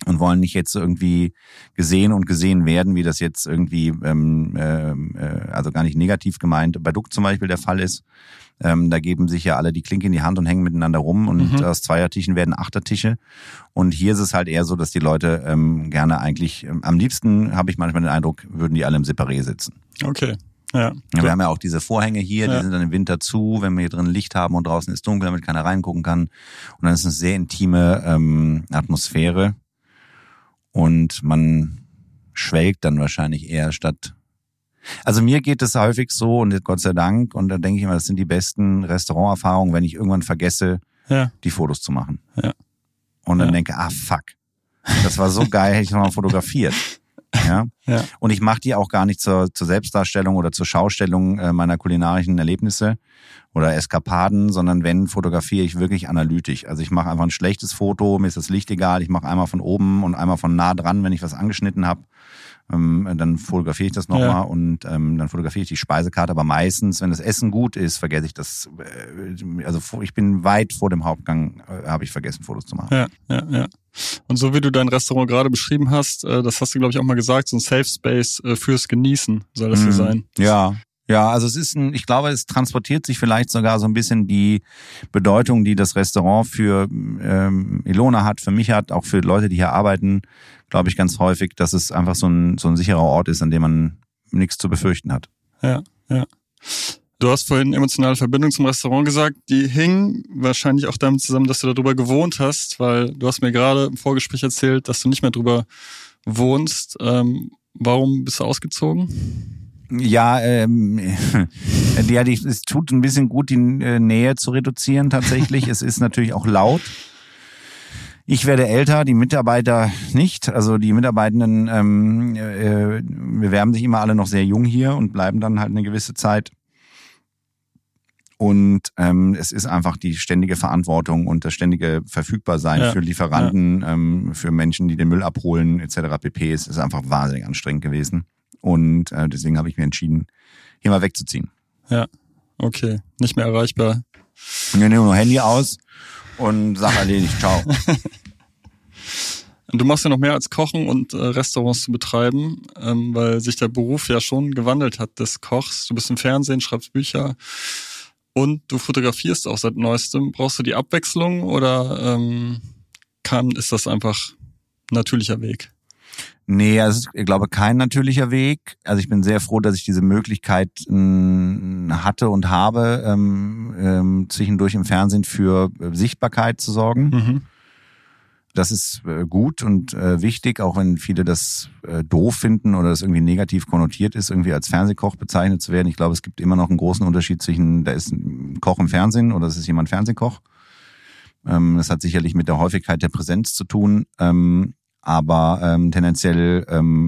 und wollen nicht jetzt irgendwie gesehen und gesehen werden, wie das jetzt irgendwie, also gar nicht negativ gemeint, bei Duck zum Beispiel der Fall ist. Da geben sich ja alle die Klinke in die Hand und hängen miteinander rum und aus Zweiertischen werden Achtertische. Und hier ist es halt eher so, dass die Leute gerne eigentlich, am liebsten habe ich manchmal den Eindruck, würden die alle im Separé sitzen. Okay. Ja. Wir haben ja auch diese Vorhänge hier, die sind dann im Winter zu, wenn wir hier drin Licht haben und draußen ist dunkel, damit keiner reingucken kann. Und dann ist es eine sehr intime Atmosphäre. Und man schwelgt dann wahrscheinlich eher statt. Also mir geht es häufig so, und Gott sei Dank, und da denke ich immer, das sind die besten Restauranterfahrungen, wenn ich irgendwann vergesse, die Fotos zu machen. Ja. Und dann denke, fuck, das war so geil, hätte ich nochmal fotografiert. Ja. Und ich mache die auch gar nicht zur Selbstdarstellung oder zur Schaustellung meiner kulinarischen Erlebnisse oder Eskapaden, sondern wenn, fotografiere ich wirklich analytisch. Also ich mache einfach ein schlechtes Foto, mir ist das Licht egal, ich mache einmal von oben und einmal von nah dran, wenn ich was angeschnitten habe. Dann fotografiere ich das nochmal und dann fotografiere ich die Speisekarte. Aber meistens, wenn das Essen gut ist, vergesse ich das. Also ich bin weit vor dem Hauptgang, habe ich vergessen, Fotos zu machen. Ja. Und so wie du dein Restaurant gerade beschrieben hast, das hast du, glaube ich, auch mal gesagt, so ein Safe Space fürs Genießen soll das hier sein. Ja, also es ist ich glaube, es transportiert sich vielleicht sogar so ein bisschen die Bedeutung, die das Restaurant für Ilona hat, für mich hat, auch für Leute, die hier arbeiten, glaube ich ganz häufig, dass es einfach so ein sicherer Ort ist, an dem man nichts zu befürchten hat. Ja. Du hast vorhin emotionale Verbindung zum Restaurant gesagt, die hing wahrscheinlich auch damit zusammen, dass du darüber gewohnt hast, weil du hast mir gerade im Vorgespräch erzählt, dass du nicht mehr drüber wohnst. Warum bist du ausgezogen? Ja, es tut ein bisschen gut, die Nähe zu reduzieren tatsächlich. Es ist natürlich auch laut. Ich werde älter, die Mitarbeiter nicht. Also die Mitarbeitenden bewerben sich immer alle noch sehr jung hier und bleiben dann halt eine gewisse Zeit. Und es ist einfach die ständige Verantwortung und das ständige Verfügbarsein für Lieferanten, für Menschen, die den Müll abholen etc. pp. Es ist einfach wahnsinnig anstrengend gewesen. Und deswegen habe ich mir entschieden, hier mal wegzuziehen. Ja, okay. Nicht mehr erreichbar. Ich nehme nur Handy aus und sag erledigt, ciao. Du machst ja noch mehr als Kochen und Restaurants zu betreiben, weil sich der Beruf ja schon gewandelt hat des Kochs. Du bist im Fernsehen, schreibst Bücher und du fotografierst auch seit Neuestem. Brauchst du die Abwechslung oder ist das einfach ein natürlicher Weg? Nee, also ich glaube, kein natürlicher Weg. Also ich bin sehr froh, dass ich diese Möglichkeit hatte und habe, zwischendurch im Fernsehen für Sichtbarkeit zu sorgen. Mhm. Das ist gut und wichtig, auch wenn viele das doof finden oder das irgendwie negativ konnotiert ist, irgendwie als Fernsehkoch bezeichnet zu werden. Ich glaube, es gibt immer noch einen großen Unterschied zwischen, da ist ein Koch im Fernsehen oder es ist jemand Fernsehkoch. Das hat sicherlich mit der Häufigkeit der Präsenz zu tun. Aber tendenziell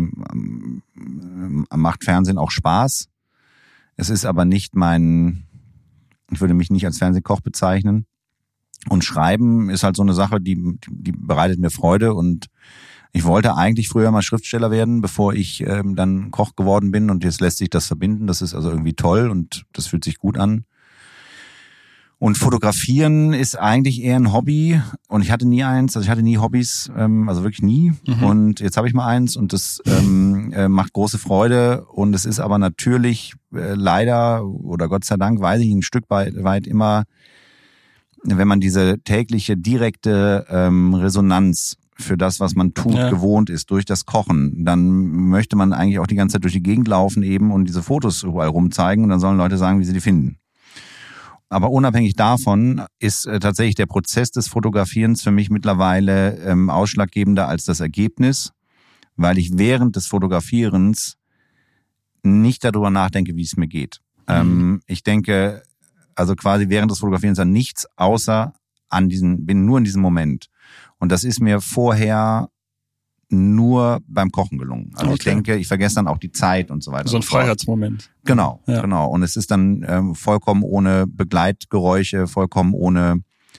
macht Fernsehen auch Spaß. Es ist aber nicht ich würde mich nicht als Fernsehkoch bezeichnen. Und Schreiben ist halt so eine Sache, die bereitet mir Freude. Und ich wollte eigentlich früher mal Schriftsteller werden, bevor ich dann Koch geworden bin. Und jetzt lässt sich das verbinden. Das ist also irgendwie toll und das fühlt sich gut an. Und Fotografieren ist eigentlich eher ein Hobby und ich hatte nie eins, also ich hatte nie Hobbys, also wirklich nie. Mhm. Und jetzt habe ich mal eins und das macht große Freude und es ist aber natürlich leider oder Gott sei Dank, weiß ich, ein Stück weit immer, wenn man diese tägliche direkte Resonanz für das, was man tut, gewohnt ist durch das Kochen, dann möchte man eigentlich auch die ganze Zeit durch die Gegend laufen eben und diese Fotos überall rumzeigen und dann sollen Leute sagen, wie sie die finden. Aber unabhängig davon ist tatsächlich der Prozess des Fotografierens für mich mittlerweile ausschlaggebender als das Ergebnis, weil ich während des Fotografierens nicht darüber nachdenke, wie es mir geht. Ich denke also quasi während des Fotografierens an nichts außer bin nur in diesem Moment. Und das ist mir vorher nur beim Kochen gelungen. Also ich denke, ich vergesse dann auch die Zeit und so weiter. So ein Freiheitsmoment. Genau. Und es ist dann vollkommen ohne Begleitgeräusche, vollkommen ohne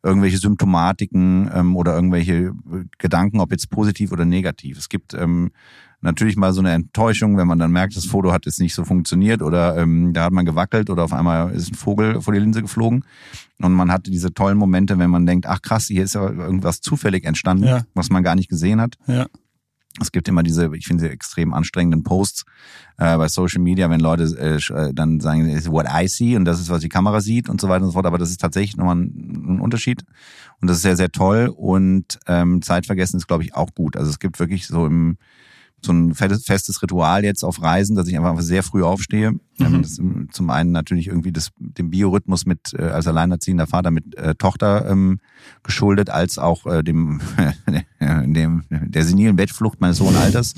irgendwelche Symptomatiken oder irgendwelche Gedanken, ob jetzt positiv oder negativ. Es gibt natürlich mal so eine Enttäuschung, wenn man dann merkt, das Foto hat jetzt nicht so funktioniert oder da hat man gewackelt oder auf einmal ist ein Vogel vor die Linse geflogen. Und man hatte diese tollen Momente, wenn man denkt, ach krass, hier ist ja irgendwas zufällig entstanden, was man gar nicht gesehen hat. Ja. Es gibt immer diese, ich finde, extrem anstrengenden Posts bei Social Media, wenn Leute dann sagen, this is what I see und das ist, was die Kamera sieht und so weiter und so fort. Aber das ist tatsächlich nochmal ein Unterschied und das ist sehr, sehr toll. Und Zeitvergessen ist, glaube ich, auch gut. Also es gibt wirklich so ein festes Ritual jetzt auf Reisen, dass ich einfach sehr früh aufstehe. Das zum einen natürlich irgendwie dem Biorhythmus mit als alleinerziehender Vater mit Tochter geschuldet, als auch der senilen Bettflucht meines hohen Alters.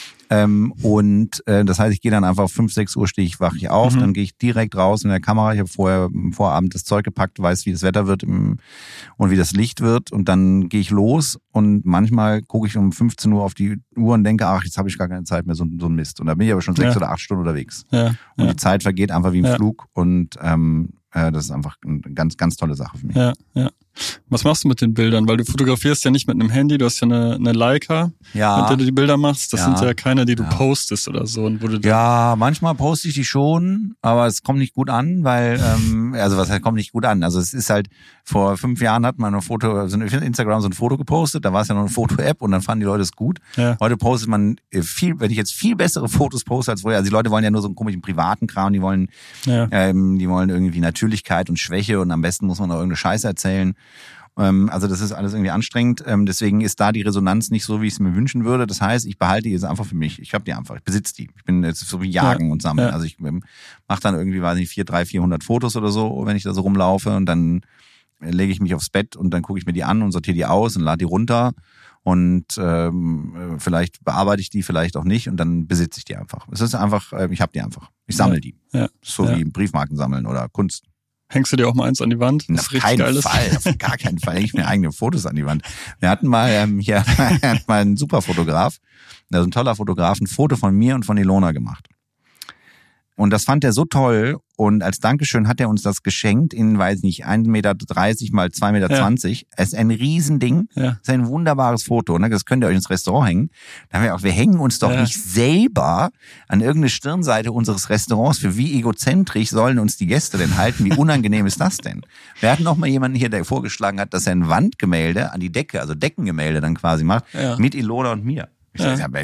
Das heißt, ich gehe dann einfach 5, 6 Uhr wache ich auf, dann gehe ich direkt raus in der Kamera. Ich habe vorher am Vorabend das Zeug gepackt, weiß, wie das Wetter wird und wie das Licht wird und dann gehe ich los und manchmal gucke ich um 15 Uhr auf die Uhr und denke, ach, jetzt habe ich gar keine Zeit mehr, so ein Mist. Und da bin ich aber schon 6 oder 8 Stunden unterwegs. Und die Zeit vergeht einfach wie im Flug und das ist einfach eine ganz, ganz tolle Sache für mich. Ja. Was machst du mit den Bildern? Weil du fotografierst ja nicht mit einem Handy, du hast ja eine Leica, mit der du die Bilder machst. Das sind ja keine, die du postest oder so. Und wo du manchmal poste ich die schon, aber es kommt nicht gut an, weil, was heißt, kommt nicht gut an? Also es ist halt, vor 5 Jahren hat man Instagram so ein Foto gepostet, da war es ja noch eine Foto-App und dann fanden die Leute es gut. Ja. Heute postet man wenn ich jetzt viel bessere Fotos poste als vorher, also die Leute wollen ja nur so einen komischen privaten Kram, die wollen irgendwie Natürlichkeit und Schwäche und am besten muss man noch irgendeine Scheiße erzählen. Also das ist alles irgendwie anstrengend. Deswegen ist da die Resonanz nicht so, wie ich es mir wünschen würde. Das heißt, ich behalte die jetzt einfach für mich. Ich habe die einfach, ich besitze die. Ich bin jetzt so wie Jagen und Sammeln. Ja. Also ich mache dann irgendwie, 400 Fotos oder so, wenn ich da so rumlaufe und dann lege ich mich aufs Bett und dann gucke ich mir die an und sortiere die aus und lade die runter und vielleicht bearbeite ich die, vielleicht auch nicht und dann besitze ich die einfach. Es ist einfach, ich habe die einfach. Ich sammle die. Ja. So wie Briefmarken sammeln oder Kunst. Hängst du dir auch mal eins an die Wand? Auf keinen Fall, auf gar keinen Fall. Hänge ich mir eigene Fotos an die Wand. Wir hatten mal hier mal einen super Fotograf, also ein toller Fotograf, ein Foto von mir und von Ilona gemacht. Und das fand er so toll und als Dankeschön hat er uns das geschenkt in, 1,30 Meter mal 2,20 Meter. Ja. Es ist ein Riesending. Ja. Das ist ein wunderbares Foto. Ne? Das könnt ihr euch ins Restaurant hängen. Da haben wir auch, wir hängen uns doch nicht selber an irgendeine Stirnseite unseres Restaurants. Für wie egozentrisch sollen uns die Gäste denn halten? Wie unangenehm ist das denn? Wir hatten noch mal jemanden hier, der vorgeschlagen hat, dass er ein Wandgemälde an die Decke, also Deckengemälde dann quasi macht, mit Ilona und mir. Ich habe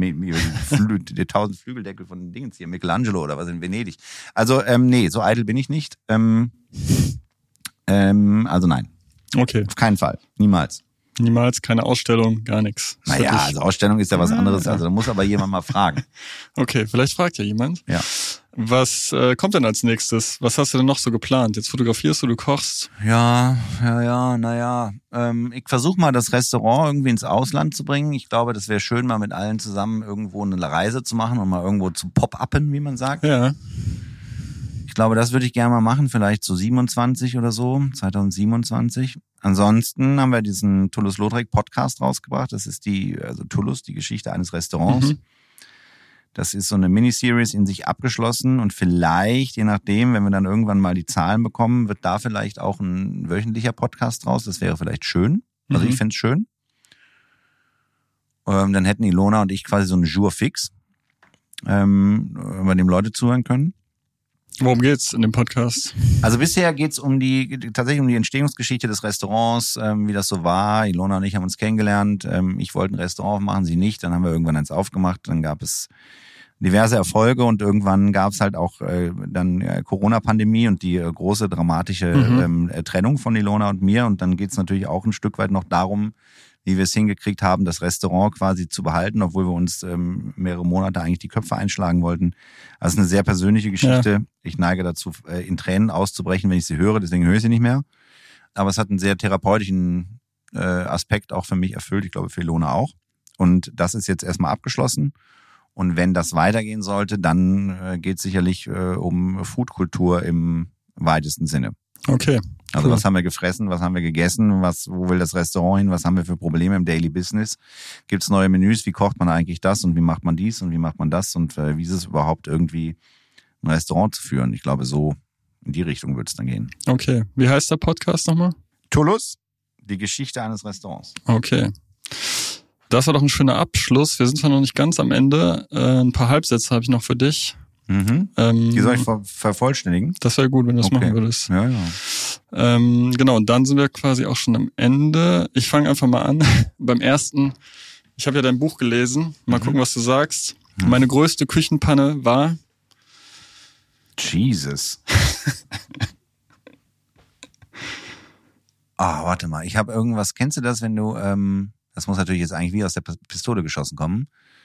die 1000 Flügeldeckel von den Dingens hier, Michelangelo oder was in Venedig. Also, so eitel bin ich nicht. Also nein. Okay. Auf keinen Fall. Niemals. Niemals, keine Ausstellung, gar nichts. Naja, also Ausstellung ist ja was anderes. Also da muss aber jemand mal fragen. Okay, vielleicht fragt ja jemand. Ja. Was kommt denn als nächstes? Was hast du denn noch so geplant? Jetzt fotografierst du kochst? Naja. Ich versuche mal das Restaurant irgendwie ins Ausland zu bringen. Ich glaube, das wäre schön, mal mit allen zusammen irgendwo eine Reise zu machen und mal irgendwo zu pop-uppen, wie man sagt. Ja. Ich glaube, das würde ich gerne mal machen, vielleicht so 27 oder so, 2027. Ansonsten haben wir diesen Toulouse-Lautrec Podcast rausgebracht. Das ist Toulouse, die Geschichte eines Restaurants. Das ist so eine Miniseries in sich abgeschlossen und vielleicht, je nachdem, wenn wir dann irgendwann mal die Zahlen bekommen, wird da vielleicht auch ein wöchentlicher Podcast raus. Das wäre vielleicht schön. Also ich fände es schön. Dann hätten Ilona und ich quasi so einen Jour fix, bei dem Leute zuhören können. Worum geht's in dem Podcast? Also bisher geht's tatsächlich um die Entstehungsgeschichte des Restaurants, wie das so war. Ilona und ich haben uns kennengelernt. Ich wollte ein Restaurant machen, sie nicht. Dann haben wir irgendwann eins aufgemacht. Dann gab es diverse Erfolge und irgendwann gab es halt auch Corona-Pandemie und die große dramatische Trennung von Ilona und mir. Und dann geht's natürlich auch ein Stück weit noch darum, wie wir es hingekriegt haben, das Restaurant quasi zu behalten, obwohl wir uns mehrere Monate eigentlich die Köpfe einschlagen wollten. Also eine sehr persönliche Geschichte. Ja. Ich neige dazu, in Tränen auszubrechen, wenn ich sie höre, deswegen höre ich sie nicht mehr. Aber es hat einen sehr therapeutischen Aspekt auch für mich erfüllt, ich glaube für Ilona auch. Und das ist jetzt erstmal abgeschlossen. Und wenn das weitergehen sollte, dann geht es sicherlich um Foodkultur im weitesten Sinne. Okay. Also was haben wir gefressen, was haben wir gegessen, wo will das Restaurant hin, was haben wir für Probleme im Daily Business? Gibt es neue Menüs, wie kocht man eigentlich das und wie macht man dies und wie macht man das und wie ist es überhaupt irgendwie ein Restaurant zu führen? Ich glaube, so in die Richtung wird es dann gehen. Okay, wie heißt der Podcast nochmal? Toulouse, die Geschichte eines Restaurants. Okay. Das war doch ein schöner Abschluss. Wir sind zwar noch nicht ganz am Ende. Ein paar Halbsätze habe ich noch für dich. Die soll ich vervollständigen? Das wäre gut, wenn du das machen würdest. Ja. Genau, und dann sind wir quasi auch schon am Ende. Ich fange einfach mal an. Beim ersten, ich habe ja dein Buch gelesen. Mal gucken, was du sagst. Meine größte Küchenpanne war... Jesus. Warte mal. Ich habe irgendwas... Kennst du das, wenn du... das muss natürlich jetzt eigentlich wie aus der Pistole geschossen kommen.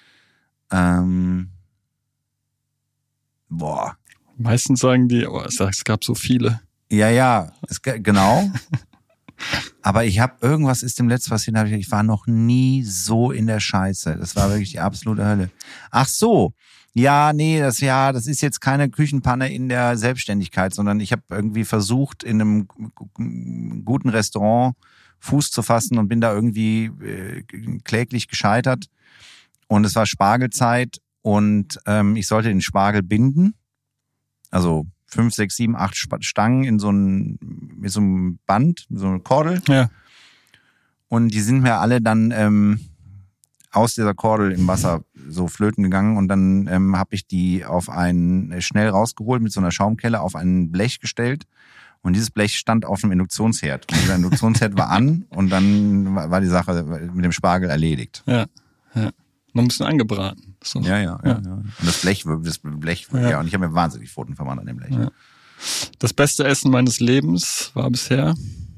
Meistens sagen die, es gab so viele. Ja, genau. Aber ich habe irgendwas ist dem letzten passiert, ich war noch nie so in der Scheiße. Das war wirklich die absolute Hölle. Ach so. Ja, nee, das ist jetzt keine Küchenpanne in der Selbstständigkeit, sondern ich habe irgendwie versucht, in einem guten Restaurant Fuß zu fassen und bin da irgendwie kläglich gescheitert. Und es war Spargelzeit und ich sollte den Spargel binden. Also 5, 6, 7, 8 Stangen mit so einem Band, mit so einer Kordel. Ja. Und die sind mir alle dann aus dieser Kordel im Wasser so flöten gegangen. Und dann habe ich die schnell rausgeholt mit so einer Schaumkelle auf ein Blech gestellt. Und dieses Blech stand auf einem Induktionsherd. Und dieser Induktionsherd war an und dann war die Sache mit dem Spargel erledigt. Ja. Noch ein bisschen angebraten. So. Ja. Und das Blech, und ich habe mir wahnsinnig Pfoten verwandt an dem Blech. Ja. Das beste Essen meines Lebens war bisher?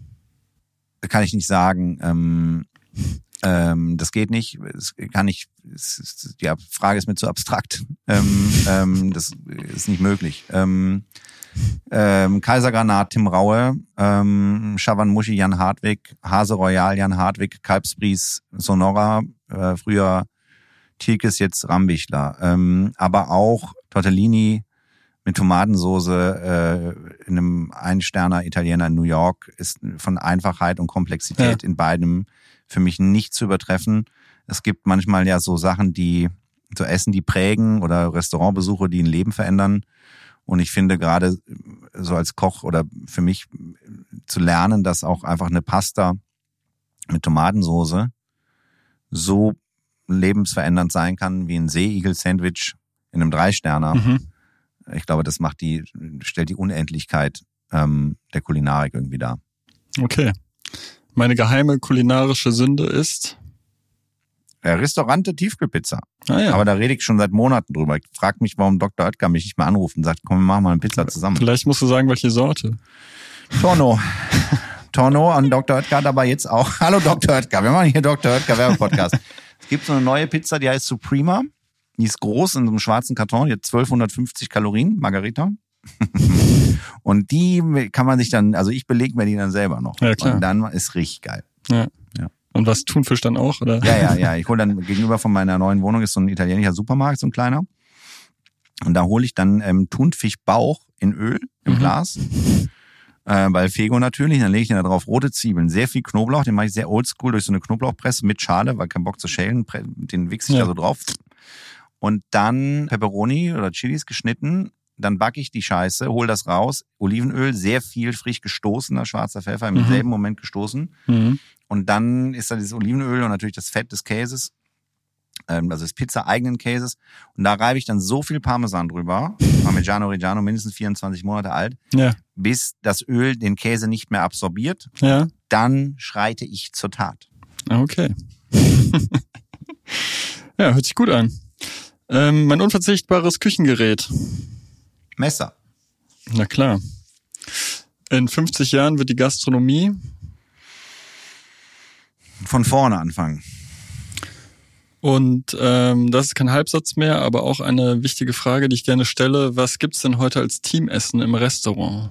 Kann ich nicht sagen. Das geht nicht. Die Frage ist mir zu abstrakt. Das ist nicht möglich. Kaisergranat Tim Raue, Chavanmushi Jan Hartwig, Hase Royal Jan Hartwig, Kalbsbries Sonora, früher Tilkes, jetzt Rambichler. Aber auch Tortellini mit Tomatensoße in einem Ein-Sterner Italiener in New York ist von Einfachheit und Komplexität in beidem für mich nicht zu übertreffen. Es gibt manchmal ja so Sachen, die prägen oder Restaurantbesuche, die ein Leben verändern. Und ich finde gerade so als Koch oder für mich zu lernen, dass auch einfach eine Pasta mit Tomatensoße so lebensverändernd sein kann wie ein Seeigel-Sandwich in einem 3-Sterner. Ich glaube, das stellt die Unendlichkeit der Kulinarik irgendwie dar. Okay. Meine geheime kulinarische Sünde ist? Restaurante Tiefkühlpizza. Ja. Aber da rede ich schon seit Monaten drüber. Ich frage mich, warum Dr. Oetker mich nicht mehr anruft und sagt, komm, wir machen mal eine Pizza zusammen. Vielleicht musst du sagen, welche Sorte. Torno an Dr. Oetker dabei jetzt auch. Hallo Dr. Oetker, wir machen hier Dr. Oetker Werbepodcast. Es gibt so eine neue Pizza, die heißt Suprema. Die ist groß in so einem schwarzen Karton, die hat 1250 Kalorien, Margarita. Und die kann man sich dann, also ich belege mir die dann selber noch. Ja, klar. Und dann ist richtig geil. Ja. Und was, Thunfisch dann auch, oder? Ja. Ich hole dann gegenüber von meiner neuen Wohnung ist so ein italienischer Supermarkt, so ein kleiner. Und da hole ich dann Thunfischbauch in Öl im Glas. Bei Fego natürlich. Dann lege ich da drauf rote Zwiebeln, sehr viel Knoblauch. Den mache ich sehr oldschool durch so eine Knoblauchpresse mit Schale, weil kein Bock zu schälen. Den wichse ich da so drauf. Und dann Pepperoni oder Chilis geschnitten. Dann backe ich die Scheiße, hole das raus. Olivenöl, sehr viel frisch gestoßener schwarzer Pfeffer, im selben Moment gestoßen. Und dann ist da dieses Olivenöl und natürlich das Fett des Käses, also des Pizza-eigenen Käses. Und da reibe ich dann so viel Parmesan drüber, Parmigiano Reggiano, mindestens 24 Monate alt, bis das Öl den Käse nicht mehr absorbiert. Ja. Dann schreite ich zur Tat. Okay. Ja, hört sich gut an. Mein unverzichtbares Küchengerät. Messer. Na klar. In 50 Jahren wird die Gastronomie von vorne anfangen. Und das ist kein Halbsatz mehr, aber auch eine wichtige Frage, die ich gerne stelle. Was gibt's denn heute als Teamessen im Restaurant?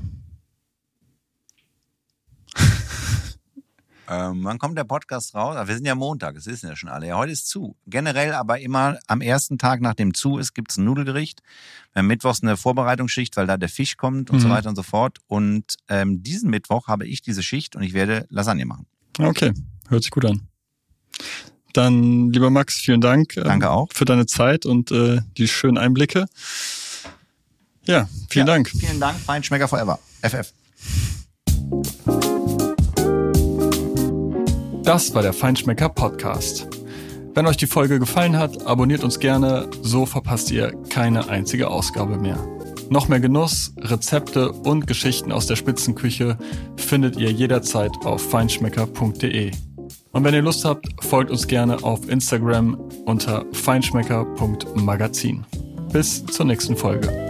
Wann kommt der Podcast raus? Wir sind ja Montag, das wissen ja schon alle. Ja, heute ist zu. Generell aber immer am ersten Tag, nachdem zu ist, gibt's ein Nudelgericht. Wir haben mittwochs eine Vorbereitungsschicht, weil da der Fisch kommt und so weiter und so fort. Und diesen Mittwoch habe ich diese Schicht und ich werde Lasagne machen. Okay, hört sich gut an. Dann, lieber Max, vielen Dank. Danke auch. Für deine Zeit und die schönen Einblicke. Ja, vielen Dank. Vielen Dank, Feinschmecker Forever. FF. Das war der Feinschmecker Podcast. Wenn euch die Folge gefallen hat, abonniert uns gerne, so verpasst ihr keine einzige Ausgabe mehr. Noch mehr Genuss, Rezepte und Geschichten aus der Spitzenküche findet ihr jederzeit auf feinschmecker.de. Und wenn ihr Lust habt, folgt uns gerne auf Instagram unter feinschmecker.magazin. Bis zur nächsten Folge.